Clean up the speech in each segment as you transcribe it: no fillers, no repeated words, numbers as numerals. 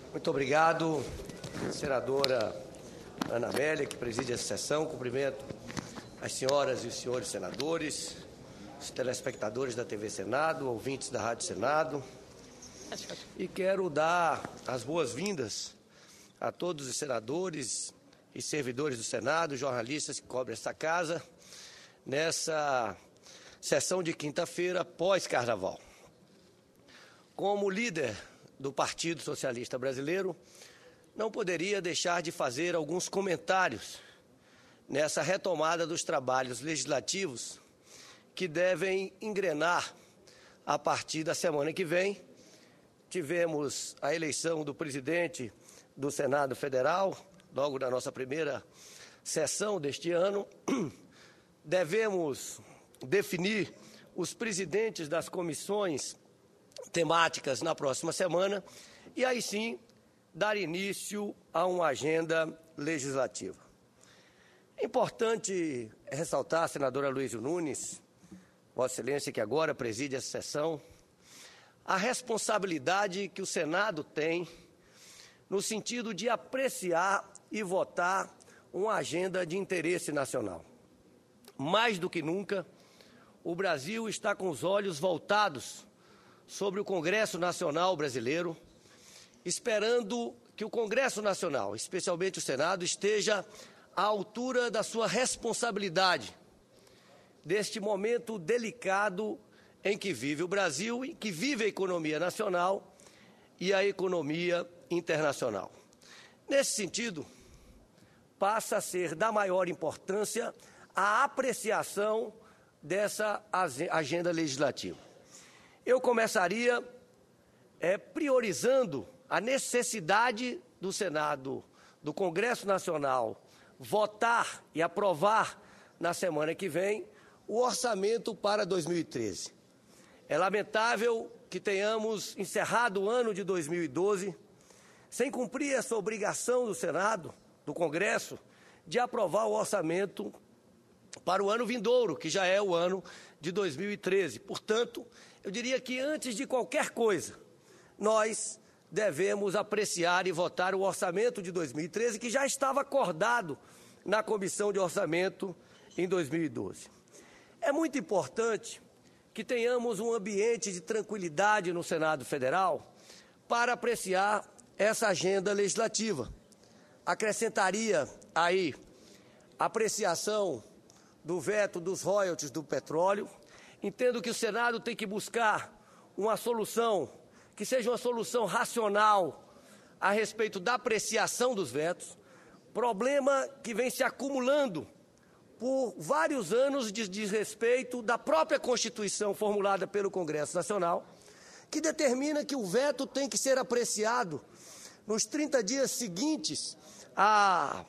Muito obrigado, senadora Ana Amélia, que preside essa sessão. Cumprimento as senhoras e os senhores senadores, os telespectadores da TV Senado, ouvintes da Rádio Senado. E quero dar as boas-vindas a todos os senadores e servidores do Senado, jornalistas que cobrem esta casa, nessa sessão de quinta-feira, pós-carnaval. Como líder do Partido Socialista Brasileiro, não poderia deixar de fazer alguns comentários nessa retomada dos trabalhos legislativos que devem engrenar a partir da semana que vem. Tivemos a eleição do presidente do Senado Federal, logo na nossa primeira sessão deste ano. Devemos definir os presidentes das comissões temáticas na próxima semana e aí sim dar início a uma agenda legislativa. É importante ressaltar, senadora Luísio Nunes, Vossa Excelência, que agora preside essa sessão, a responsabilidade que o Senado tem no sentido de apreciar e votar uma agenda de interesse nacional. Mais do que nunca, o Brasil está com os olhos voltados sobre o Congresso Nacional Brasileiro, esperando que o Congresso Nacional, especialmente o Senado, esteja à altura da sua responsabilidade deste momento delicado em que vive o Brasil e que vive a economia nacional e a economia internacional. Nesse sentido, passa a ser da maior importância a apreciação dessa agenda legislativa. Eu começaria priorizando a necessidade do Senado, do Congresso Nacional, votar e aprovar na semana que vem o orçamento para 2013. É lamentável que tenhamos encerrado o ano de 2012 sem cumprir essa obrigação do Senado, do Congresso, de aprovar o orçamento para o ano vindouro, que já é o ano de 2013. Portanto, eu diria que antes de qualquer coisa, nós devemos apreciar e votar o orçamento de 2013, que já estava acordado na Comissão de Orçamento em 2012. É muito importante que tenhamos um ambiente de tranquilidade no Senado Federal para apreciar essa agenda legislativa. Acrescentaria aí a apreciação do veto dos royalties do petróleo. Entendo que o Senado tem que buscar uma solução que seja uma solução racional a respeito da apreciação dos vetos, problema que vem se acumulando por vários anos de desrespeito da própria Constituição formulada pelo Congresso Nacional, que determina que o veto tem que ser apreciado nos 30 dias seguintes à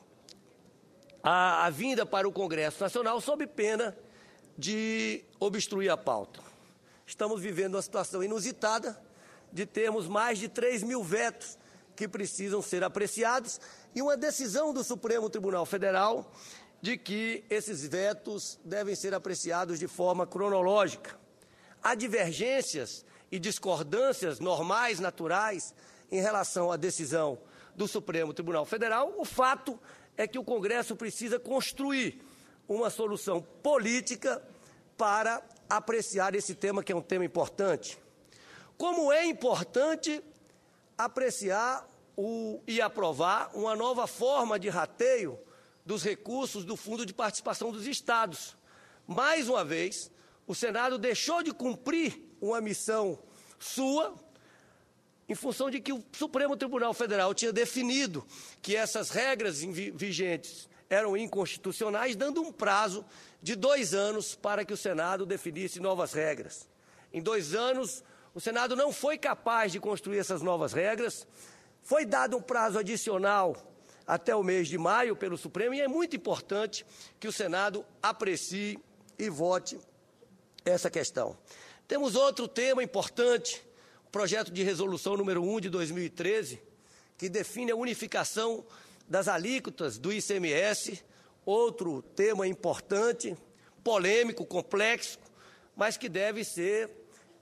vinda para o Congresso Nacional, sob pena de obstruir a pauta. Estamos vivendo uma situação inusitada de termos mais de 3 mil vetos que precisam ser apreciados e uma decisão do Supremo Tribunal Federal de que esses vetos devem ser apreciados de forma cronológica. Há divergências e discordâncias normais, naturais, em relação à decisão do Supremo Tribunal Federal. O fato é que o Congresso precisa construir uma solução política para apreciar esse tema, que é um tema importante. Como é importante apreciar e aprovar uma nova forma de rateio dos recursos do Fundo de Participação dos Estados. Mais uma vez, o Senado deixou de cumprir uma missão sua, em função de que o Supremo Tribunal Federal tinha definido que essas regras vigentes eram inconstitucionais, dando um prazo de 2 anos para que o Senado definisse novas regras. Em 2 anos, o Senado não foi capaz de construir essas novas regras, foi dado um prazo adicional até o mês de maio pelo Supremo, e é muito importante que o Senado aprecie e vote essa questão. Temos outro tema importante, o projeto de resolução número 1 de 2013, que define a unificação das alíquotas do ICMS, outro tema importante, polêmico, complexo, mas que deve ser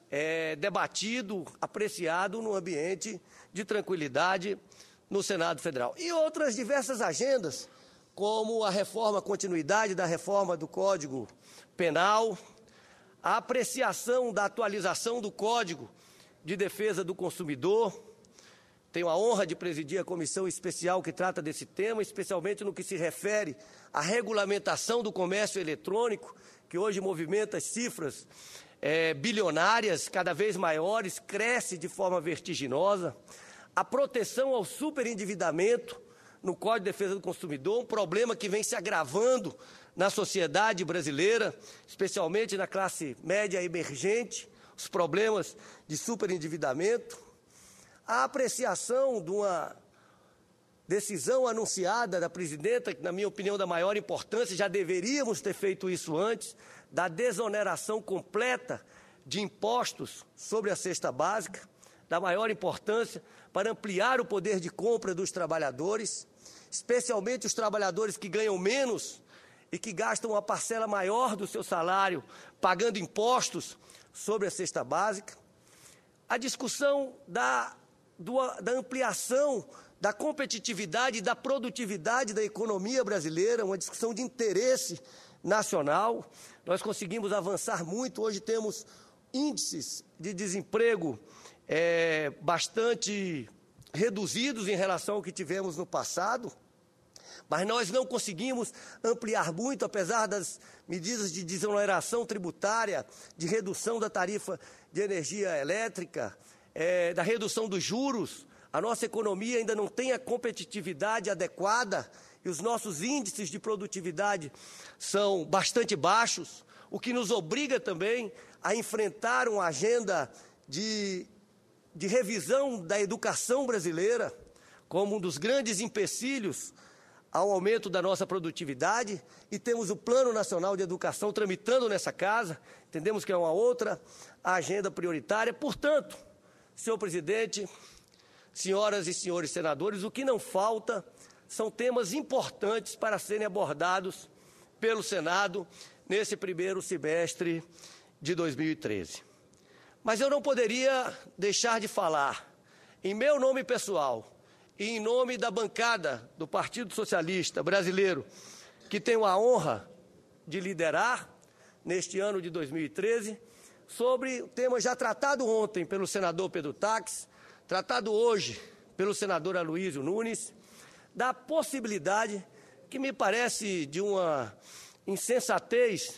debatido, apreciado no ambiente de tranquilidade no Senado Federal. E outras diversas agendas, como a continuidade da reforma do Código Penal, a apreciação da atualização do Código de Defesa do Consumidor. Tenho a honra de presidir a comissão especial que trata desse tema, especialmente no que se refere à regulamentação do comércio eletrônico, que hoje movimenta cifras bilionárias, cada vez maiores, cresce de forma vertiginosa. A proteção ao superendividamento no Código de Defesa do Consumidor, um problema que vem se agravando na sociedade brasileira, especialmente na classe média emergente, os problemas de superendividamento. A apreciação de uma decisão anunciada da presidenta, que, na minha opinião, da maior importância, já deveríamos ter feito isso antes, da desoneração completa de impostos sobre a cesta básica, da maior importância para ampliar o poder de compra dos trabalhadores, especialmente os trabalhadores que ganham menos e que gastam uma parcela maior do seu salário pagando impostos sobre a cesta básica. A discussão da ampliação da competitividade e da produtividade da economia brasileira, uma discussão de interesse nacional. Nós conseguimos avançar muito, hoje temos índices de desemprego bastante reduzidos em relação ao que tivemos no passado, mas nós não conseguimos ampliar muito, apesar das medidas de desoneração tributária, de redução da tarifa de energia elétrica, da redução dos juros. A nossa economia ainda não tem a competitividade adequada e os nossos índices de produtividade são bastante baixos, o que nos obriga também a enfrentar uma agenda de revisão da educação brasileira como um dos grandes empecilhos ao aumento da nossa produtividade, e temos o Plano Nacional de Educação tramitando nessa casa, entendemos que é uma outra agenda prioritária. Portanto, senhor presidente, senhoras e senhores senadores, o que não falta são temas importantes para serem abordados pelo Senado nesse primeiro semestre de 2013. Mas eu não poderia deixar de falar, em meu nome pessoal e em nome da bancada do Partido Socialista Brasileiro, que tenho a honra de liderar neste ano de 2013, sobre o tema já tratado ontem pelo senador Pedro Taques, tratado hoje pelo senador Aloysio Nunes, da possibilidade, que me parece de uma insensatez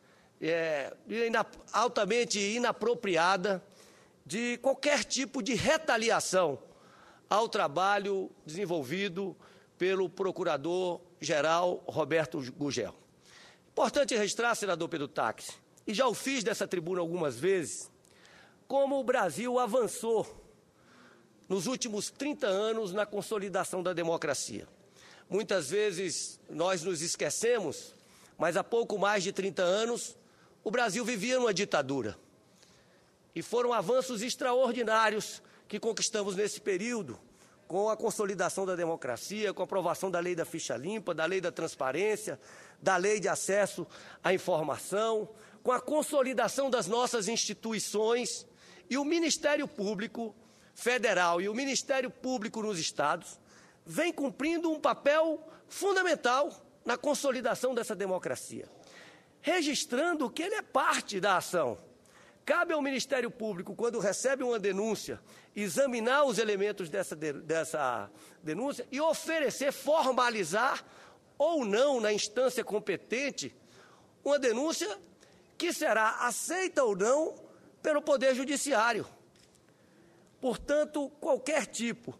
altamente inapropriada, de qualquer tipo de retaliação ao trabalho desenvolvido pelo Procurador-Geral Roberto Gugel. Importante registrar, senador Pedro Taques, e já o fiz dessa tribuna algumas vezes, como o Brasil avançou nos últimos 30 anos na consolidação da democracia. Muitas vezes nós nos esquecemos, mas há pouco mais de 30 anos, o Brasil vivia numa ditadura. E foram avanços extraordinários que conquistamos nesse período, com a consolidação da democracia, com a aprovação da lei da ficha limpa, da lei da transparência, da lei de acesso à informação, com a consolidação das nossas instituições, e o Ministério Público Federal e o Ministério Público nos estados vem cumprindo um papel fundamental na consolidação dessa democracia, registrando que ele é parte da ação. Cabe ao Ministério Público, quando recebe uma denúncia, examinar os elementos dessa denúncia e oferecer, formalizar ou não na instância competente, uma denúncia que será aceita ou não pelo Poder Judiciário. Portanto, qualquer tipo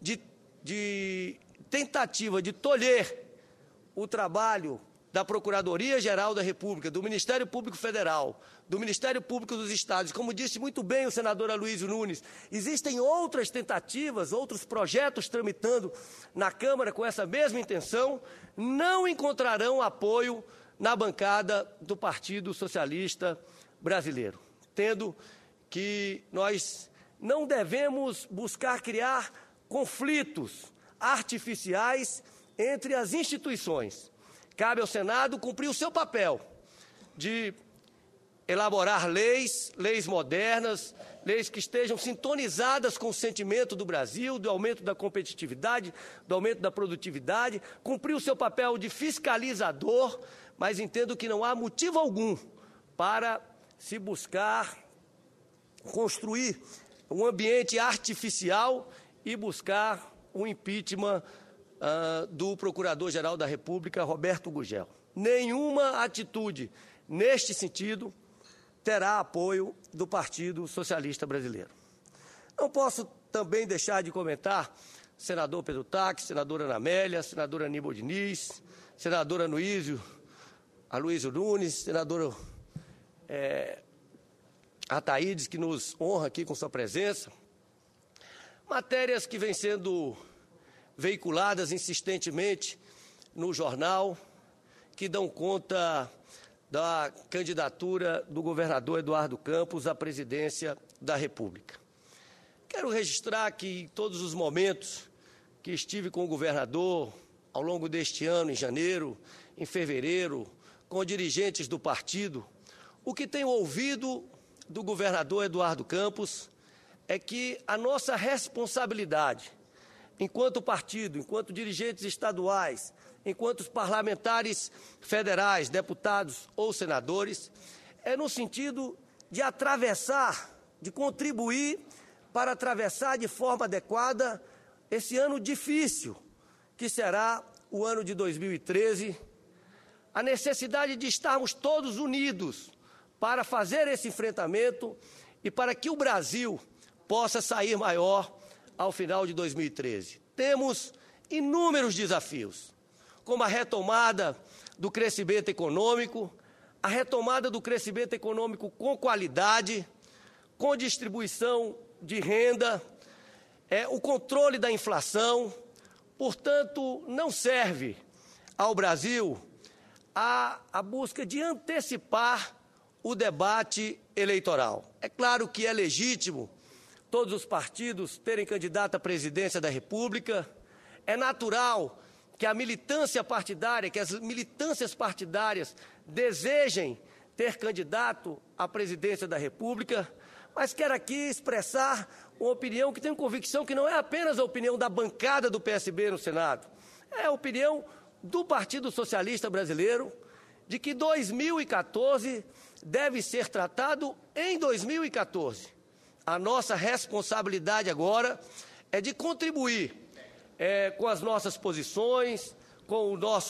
de tentativa de tolher o trabalho da Procuradoria-Geral da República, do Ministério Público Federal, do Ministério Público dos Estados, como disse muito bem o senador Aloysio Nunes, existem outras tentativas, outros projetos tramitando na Câmara com essa mesma intenção, não encontrarão apoio na bancada do Partido Socialista Brasileiro, tendo que nós não devemos buscar criar conflitos artificiais entre as instituições. Cabe ao Senado cumprir o seu papel de elaborar leis modernas, leis que estejam sintonizadas com o sentimento do Brasil, do aumento da competitividade, do aumento da produtividade, cumprir o seu papel de fiscalizador, mas entendo que não há motivo algum para se buscar construir um ambiente artificial e buscar o impeachment do Procurador-Geral da República, Roberto Gugel. Nenhuma atitude neste sentido terá apoio do Partido Socialista Brasileiro. Não posso também deixar de comentar senador Pedro Taques, senadora Ana Amélia, senadora Aníbal Diniz, senadora Aloysio Nunes, senador Ataídes, que nos honra aqui com sua presença. Matérias que vêm sendo veiculadas insistentemente no jornal, que dão conta da candidatura do governador Eduardo Campos à presidência da República. Quero registrar que em todos os momentos que estive com o governador, ao longo deste ano, em janeiro, em fevereiro, com dirigentes do partido, o que tenho ouvido do governador Eduardo Campos é que a nossa responsabilidade, enquanto partido, enquanto dirigentes estaduais, enquanto parlamentares federais, deputados ou senadores, é no sentido de atravessar, de contribuir para atravessar de forma adequada esse ano difícil, que será o ano de 2013, a necessidade de estarmos todos unidos para fazer esse enfrentamento e para que o Brasil possa sair maior ao final de 2013. Temos inúmeros desafios, como a retomada do crescimento econômico, a retomada do crescimento econômico com qualidade, com distribuição de renda, o controle da inflação. Portanto, não serve ao Brasil a busca de antecipar o debate eleitoral. É claro que é legítimo todos os partidos terem candidato à presidência da República, é natural que a militância partidária, que as militâncias partidárias desejem ter candidato à presidência da República, mas quero aqui expressar uma opinião que tenho convicção que não é apenas a opinião da bancada do PSB no Senado, é a opinião do Partido Socialista Brasileiro, de que 2014 deve ser tratado em 2014. A nossa responsabilidade agora é de contribuir com as nossas posições, com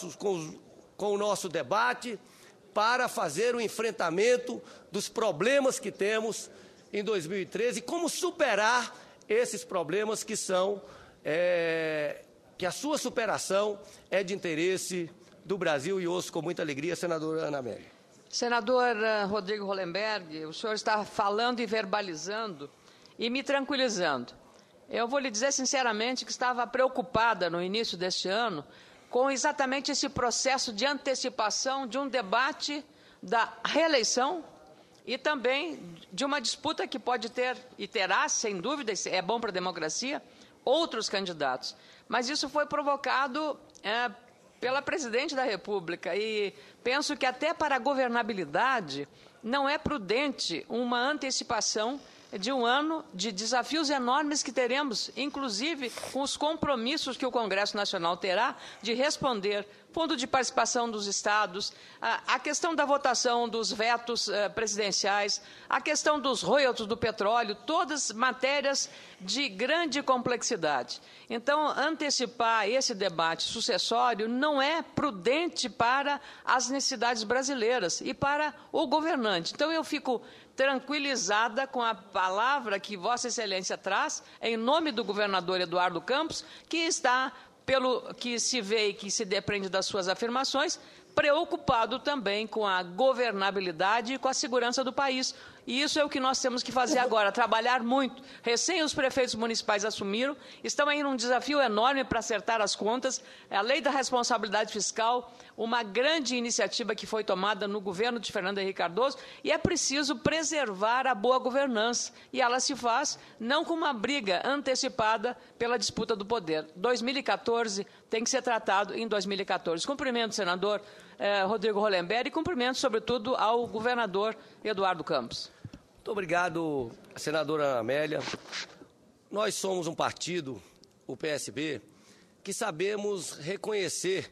o nosso debate, para fazer o enfrentamento dos problemas que temos em 2013 e como superar esses problemas que são, que a sua superação é de interesse do Brasil, e ouço com muita alegria a senadora Ana Amélia. Senador Rodrigo Hollenberg, o senhor está falando e verbalizando e me tranquilizando. Eu vou lhe dizer sinceramente que estava preocupada no início deste ano com exatamente esse processo de antecipação de um debate da reeleição e também de uma disputa que pode ter, e terá, sem dúvida, é bom para a democracia, outros candidatos. Mas isso foi provocado pela presidente da República e penso que até para a governabilidade não é prudente uma antecipação de um ano de desafios enormes que teremos, inclusive com os compromissos que o Congresso Nacional terá de responder, fundo de participação dos estados, a questão da votação dos vetos presidenciais, a questão dos royalties do petróleo, todas matérias de grande complexidade. Então, antecipar esse debate sucessório não é prudente para as necessidades brasileiras e para o governante. Então, eu fico tranquilizada com a palavra que Vossa Excelência traz, em nome do governador Eduardo Campos, que está, pelo que se vê e que se depende das suas afirmações, preocupado também com a governabilidade e com a segurança do país. E isso é o que nós temos que fazer agora, trabalhar muito. Recém os prefeitos municipais assumiram, estão aí num desafio enorme para acertar as contas, a lei da responsabilidade fiscal, uma grande iniciativa que foi tomada no governo de Fernando Henrique Cardoso, e é preciso preservar a boa governança. E ela se faz não com uma briga antecipada pela disputa do poder. 2014 tem que ser tratado em 2014. Cumprimento, senador Rodrigo Hollenberg, e cumprimento, sobretudo, ao governador Eduardo Campos. Muito obrigado, senadora Amélia. Nós somos um partido, o PSB, que sabemos reconhecer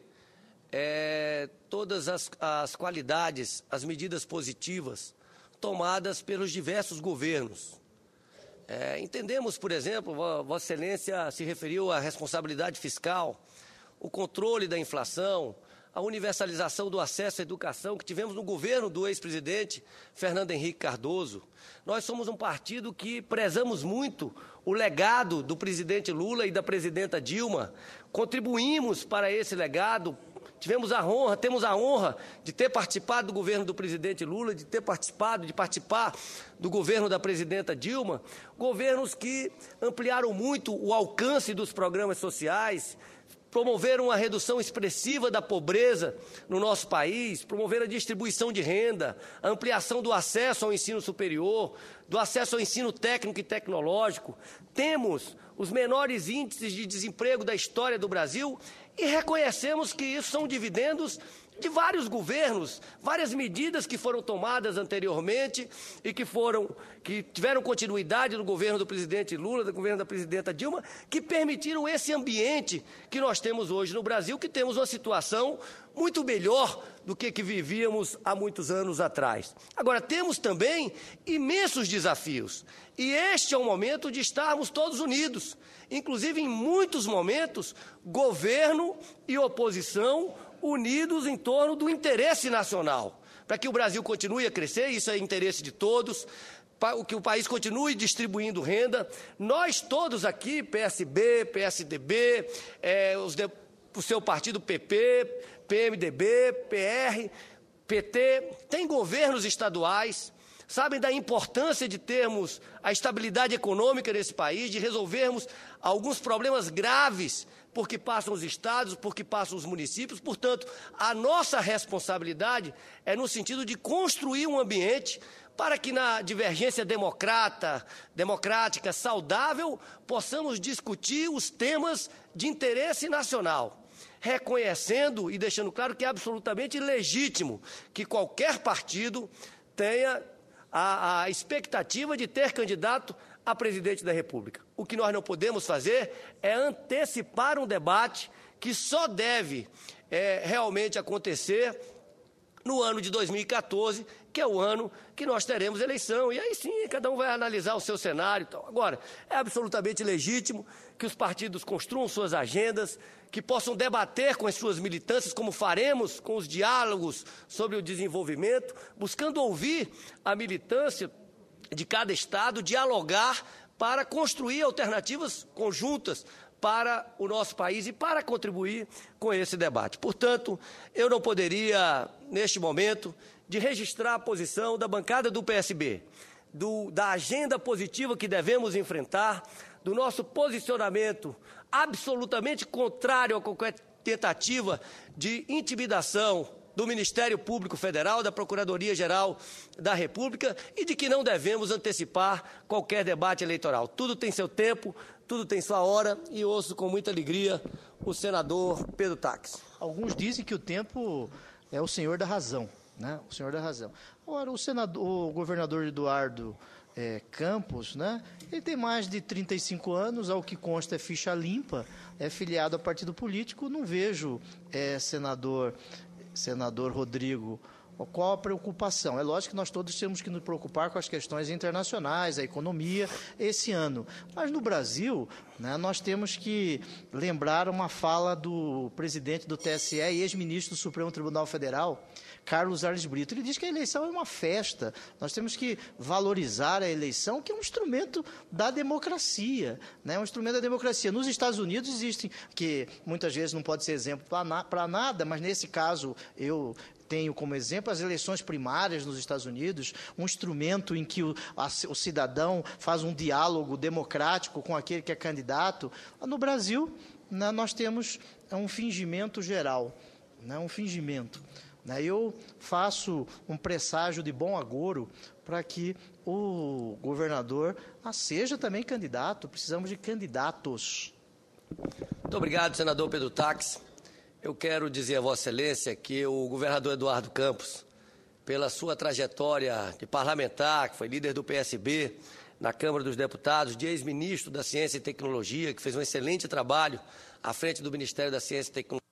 todas as qualidades, as medidas positivas tomadas pelos diversos governos. Entendemos, por exemplo, Vossa Excelência se referiu à responsabilidade fiscal, o controle da inflação, a universalização do acesso à educação que tivemos no governo do ex-presidente Fernando Henrique Cardoso. Nós somos um partido que prezamos muito o legado do presidente Lula e da presidenta Dilma. Contribuímos para esse legado. Temos a honra de ter participado do governo do presidente Lula, de participar do governo da presidenta Dilma, governos que ampliaram muito o alcance dos programas sociais, promoveram uma redução expressiva da pobreza no nosso país, promoveram a distribuição de renda, a ampliação do acesso ao ensino superior, do acesso ao ensino técnico e tecnológico. Temos os menores índices de desemprego da história do Brasil e reconhecemos que isso são dividendos de vários governos, várias medidas que foram tomadas anteriormente e que tiveram continuidade no governo do presidente Lula, do governo da presidenta Dilma, que permitiram esse ambiente que nós temos hoje no Brasil, que temos uma situação muito melhor do que vivíamos há muitos anos atrás. Agora, temos também imensos desafios e este é o momento de estarmos todos unidos, inclusive em muitos momentos, governo e oposição unidos em torno do interesse nacional, para que o Brasil continue a crescer, isso é interesse de todos, para que o país continue distribuindo renda. Nós todos aqui, PSB, PSDB, o seu partido PP, PMDB, PR, PT, tem governos estaduais, sabem da importância de termos a estabilidade econômica nesse país, de resolvermos alguns problemas graves porque passam os estados, porque passam os municípios. Portanto, a nossa responsabilidade é no sentido de construir um ambiente para que na divergência democrática, saudável, possamos discutir os temas de interesse nacional, reconhecendo e deixando claro que é absolutamente legítimo que qualquer partido tenha a expectativa de ter candidato a presidente da República. O que nós não podemos fazer é antecipar um debate que só deve realmente acontecer no ano de 2014, que é o ano que nós teremos eleição. E aí sim, cada um vai analisar o seu cenário. Agora, é absolutamente legítimo que os partidos construam suas agendas, que possam debater com as suas militâncias, como faremos com os diálogos sobre o desenvolvimento, buscando ouvir a militância de cada estado, dialogar para construir alternativas conjuntas para o nosso país e para contribuir com esse debate. Portanto, eu não poderia, neste momento, de registrar a posição da bancada do PSB, da agenda positiva que devemos enfrentar, do nosso posicionamento absolutamente contrário a qualquer tentativa de intimidação do Ministério Público Federal, da Procuradoria-Geral da República e de que não devemos antecipar qualquer debate eleitoral. Tudo tem seu tempo, tudo tem sua hora e ouço com muita alegria o senador Pedro Taques. Alguns dizem que o tempo é o senhor da razão, né? O senhor da razão. Ora, o governador Eduardo Campos, né? Ele tem mais de 35 anos, ao que consta é ficha limpa, é filiado a partido político. Não vejo, senador Rodrigo, qual a preocupação? É lógico que nós todos temos que nos preocupar com as questões internacionais, a economia, esse ano. Mas no Brasil, né, nós temos que lembrar uma fala do presidente do TSE e ex-ministro do Supremo Tribunal Federal, Carlos Arnes Brito. Ele diz que a eleição é uma festa. Nós temos que valorizar a eleição, que é um instrumento da democracia, né? Um instrumento da democracia. Nos Estados Unidos existem, que muitas vezes não pode ser exemplo para nada, mas nesse caso eu tenho como exemplo as eleições primárias nos Estados Unidos, um instrumento em que o cidadão faz um diálogo democrático com aquele que é candidato. No Brasil, né, nós temos um fingimento geral, né, um fingimento. Eu faço um presságio de bom agouro para que o governador seja também candidato. Precisamos de candidatos. Muito obrigado, senador Pedro Taques. Eu quero dizer a Vossa Excelência que o governador Eduardo Campos, pela sua trajetória de parlamentar, que foi líder do PSB na Câmara dos Deputados, de ex-ministro da Ciência e Tecnologia, que fez um excelente trabalho à frente do Ministério da Ciência e Tecnologia,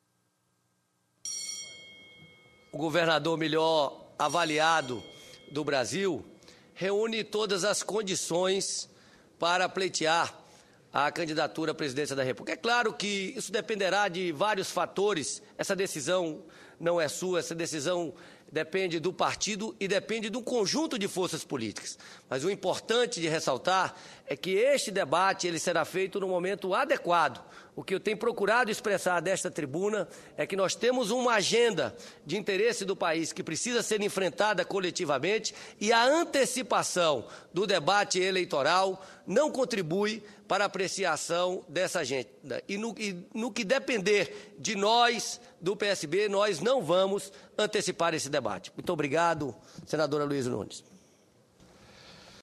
o governador melhor avaliado do Brasil, reúne todas as condições para pleitear a candidatura à presidência da República. É claro que isso dependerá de vários fatores, essa decisão não é sua, essa decisão depende do partido e depende de um conjunto de forças políticas. Mas o importante de ressaltar é que este debate ele será feito no momento adequado. O que eu tenho procurado expressar desta tribuna é que nós temos uma agenda de interesse do país que precisa ser enfrentada coletivamente e a antecipação do debate eleitoral não contribui para a apreciação dessa agenda. E no que depender de nós, do PSB, nós não vamos antecipar esse debate. Muito obrigado, senadora Luísa Nunes.